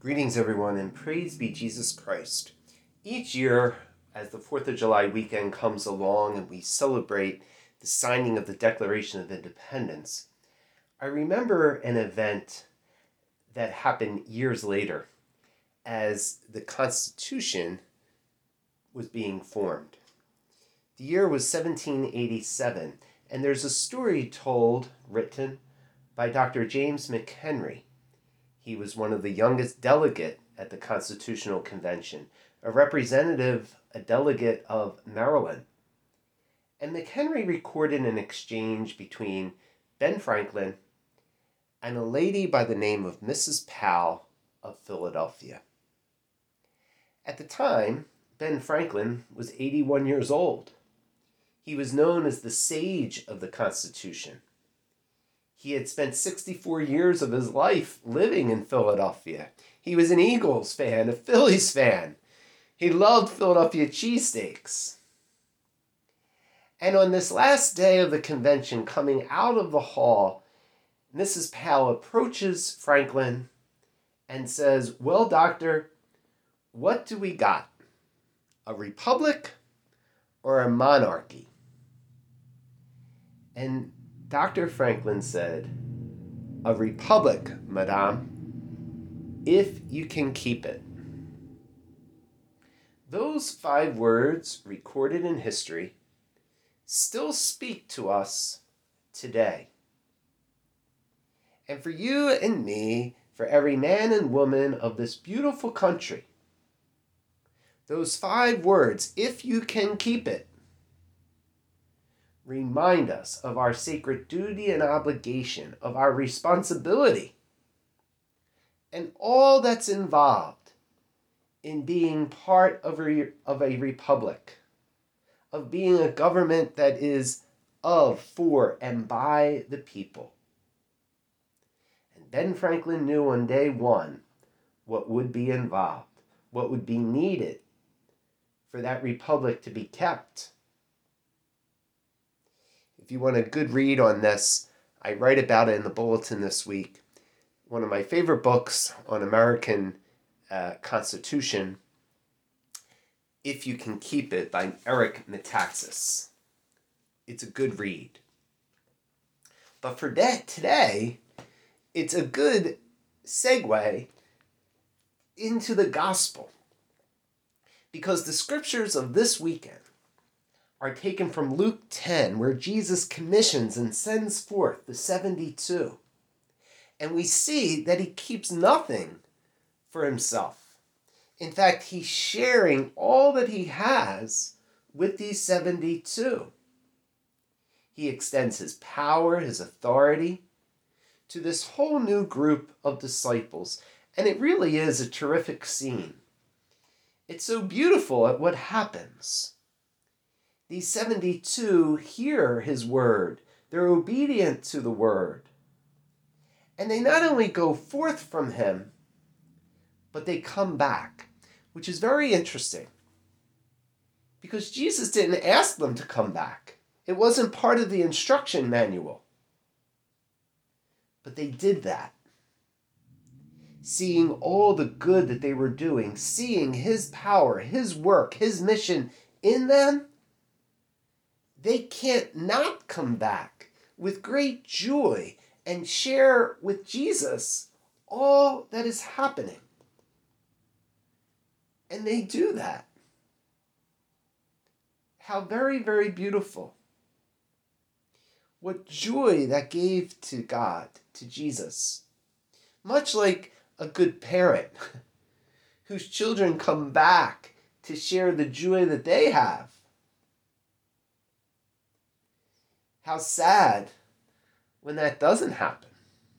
Greetings, everyone, and praise be Jesus Christ. Each year, as the 4th of July weekend comes along and we celebrate the signing of the Declaration of Independence, I remember an event that happened years later as the Constitution was being formed. The year was 1787, and there's a story written by Dr. James McHenry. He was one of the youngest delegate at the Constitutional Convention, a delegate of Maryland. And McHenry recorded an exchange between Ben Franklin and a lady by the name of Mrs. Powell of Philadelphia. At the time, Ben Franklin was 81 years old. He was known as the sage of the Constitution. He had spent 64 years of his life living in Philadelphia. He was an Eagles fan, a Phillies fan. He loved Philadelphia cheesesteaks. And on this last day of the convention, coming out of the hall, Mrs. Powell approaches Franklin and says, "Well, doctor, what do we got? A republic or a monarchy?" And Dr. Franklin said, "A republic, madame, if you can keep it." Those 5 words recorded in history still speak to us today. And for you and me, for every man and woman of this beautiful country, those 5 words, if you can keep it, remind us of our sacred duty and obligation, of our responsibility, and all that's involved in being part of a republic, of being a government that is of, for, and by the people. And Ben Franklin knew on day one what would be involved, what would be needed for that republic to be kept. If you want a good read on this, I write about it in the bulletin this week. One of my favorite books on American Constitution, If You Can Keep It, by Eric Metaxas. It's a good read. But for today, it's a good segue into the gospel, because the scriptures of this weekend are taken from Luke 10, where Jesus commissions and sends forth the 72. And we see that he keeps nothing for himself. In fact, he's sharing all that he has with these 72. He extends his power, his authority, to this whole new group of disciples. And it really is a terrific scene. It's so beautiful at what happens. These 72 hear his word. They're obedient to the word. And they not only go forth from him, but they come back, which is very interesting. Because Jesus didn't ask them to come back. It wasn't part of the instruction manual. But they did that. Seeing all the good that they were doing, seeing his power, his work, his mission in them, they can't not come back with great joy and share with Jesus all that is happening. And they do that. How very, very beautiful. What joy that gave to God, to Jesus. Much like a good parent whose children come back to share the joy that they have. How sad when that doesn't happen.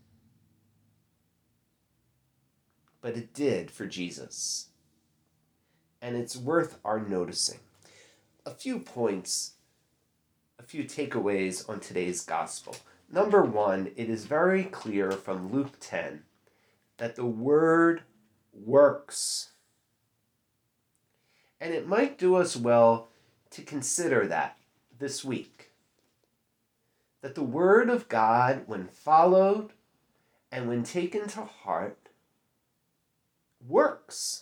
But it did for Jesus. And it's worth our noticing. A few points, a few takeaways on today's gospel. Number 1, it is very clear from Luke 10 that the word works. And it might do us well to consider that this week. That the word of God, when followed and when taken to heart, works.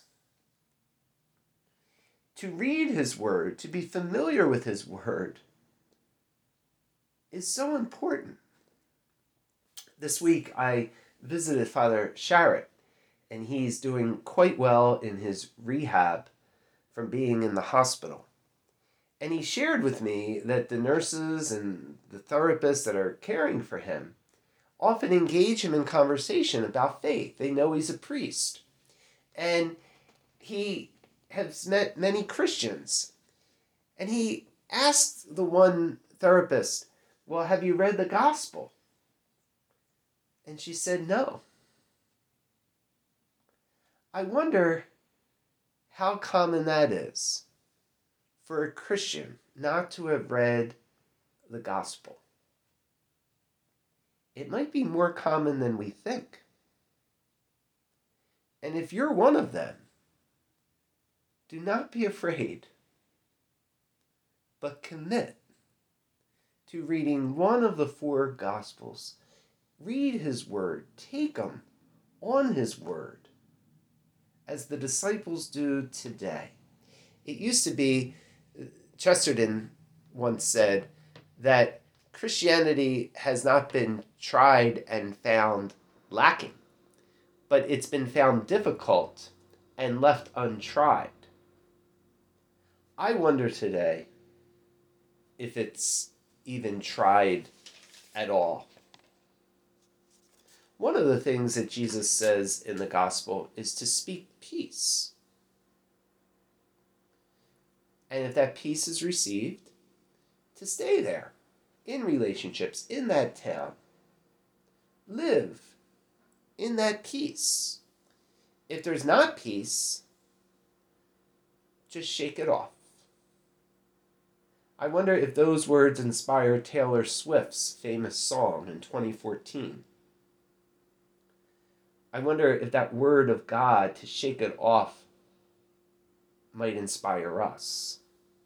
To read his word, to be familiar with his word, is so important. This week I visited Father Sharrett, and he's doing quite well in his rehab from being in the hospital. And he shared with me that the nurses and the therapists that are caring for him often engage him in conversation about faith. They know he's a priest. And he has met many Christians. And he asked the one therapist, well, have you read the gospel? And she said, no. I wonder how common that is for a Christian not to have read the gospel. It might be more common than we think. And if you're one of them, do not be afraid, but commit to reading one of the 4 Gospels. Read his word. Take him on his word, as the disciples do today. It used to be, Chesterton once said, that Christianity has not been tried and found lacking, but it's been found difficult and left untried. I wonder today if it's even tried at all. One of the things that Jesus says in the gospel is to speak peace. And if that peace is received, to stay there, in relationships, in that town. Live in that peace. If there's not peace, just shake it off. I wonder if those words inspire Taylor Swift's famous song in 2014. I wonder if that word of God, to shake it off, might inspire us.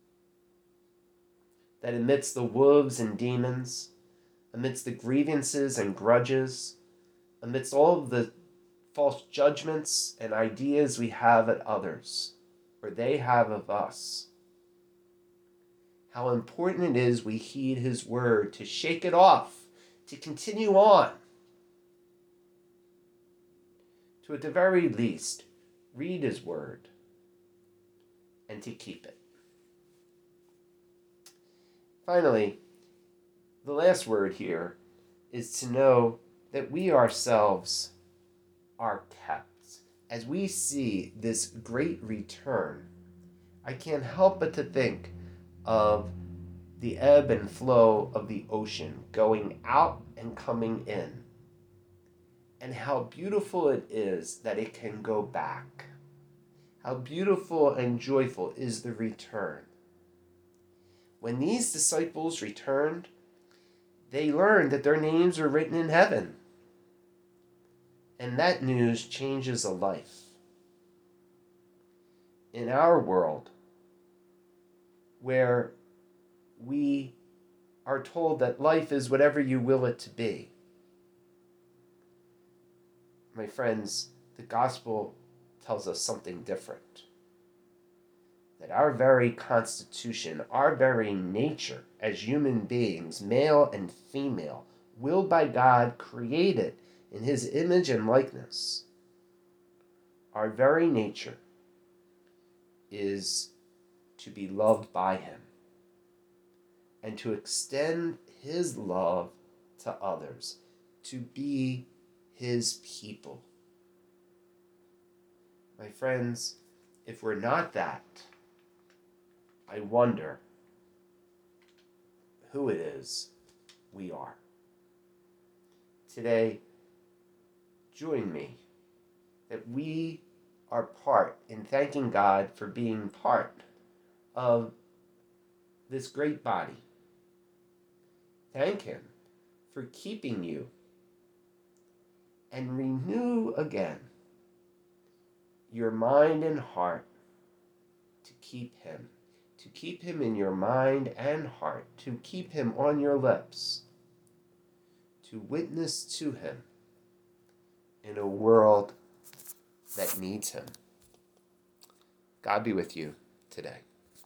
That amidst the wolves and demons, amidst the grievances and grudges, amidst all of the false judgments and ideas we have at others, or they have of us, how important it is we heed his word, to shake it off, to continue on, to at the very least read his word, and to keep it. Finally, the last word here is to know that we ourselves are kept. As we see this great return, I can't help but to think of the ebb and flow of the ocean going out and coming in, and how beautiful it is that it can go back. How beautiful and joyful is the return. When these disciples returned, they learned that their names are written in heaven. And that news changes a life. In our world, where we are told that life is whatever you will it to be, my friends, the gospel tells us something different. That our very constitution, our very nature as human beings, male and female, willed by God, created in his image and likeness, our very nature is to be loved by him and to extend his love to others, to be his people. My friends, if we're not that, I wonder who it is we are. Today, join me that we are part in thanking God for being part of this great body. Thank him for keeping you, and renew again your mind and heart to keep him in your mind and heart, to keep him on your lips, to witness to him in a world that needs him. God be with you today.